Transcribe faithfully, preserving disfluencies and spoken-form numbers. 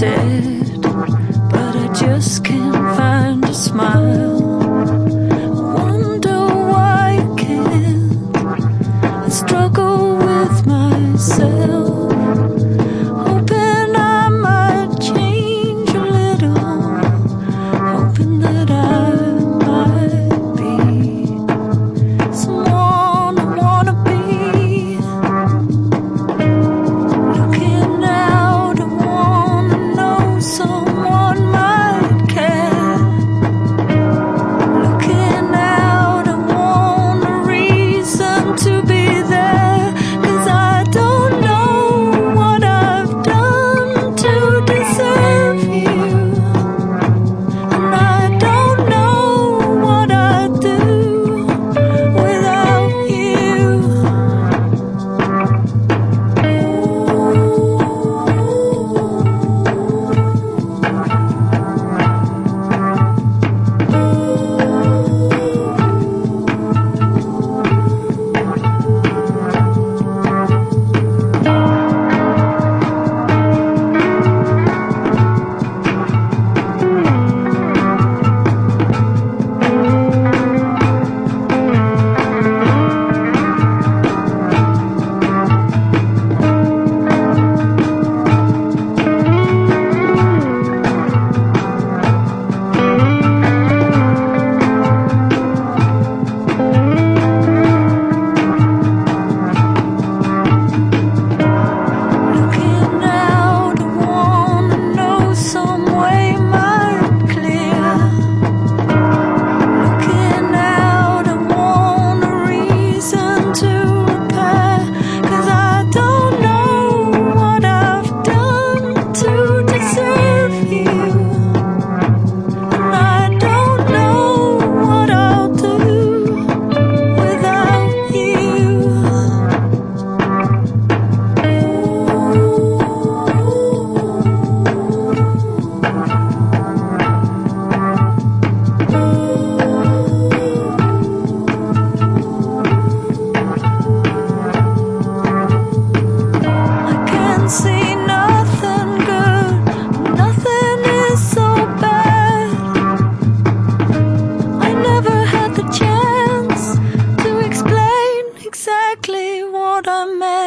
said, but I just can't find a smile. I wonder why I can't. I struggle with myself, hoping I might change a little, hoping that I might be someone I wanna be. Looking out, I wanna know someone might care. Looking out, I want a reason to be there, 'cause I don't know what I've done to deserve you, and I don't know what I'd do without you. Looking out, I wanna know some way might clear. Looking out, I want a reason to repair, 'cause I don't know what I've done to deserve you, and I don't know what I'll do without you. I can see nothing good, nothing is so bad. I never had the chance to explain exactly what I meant.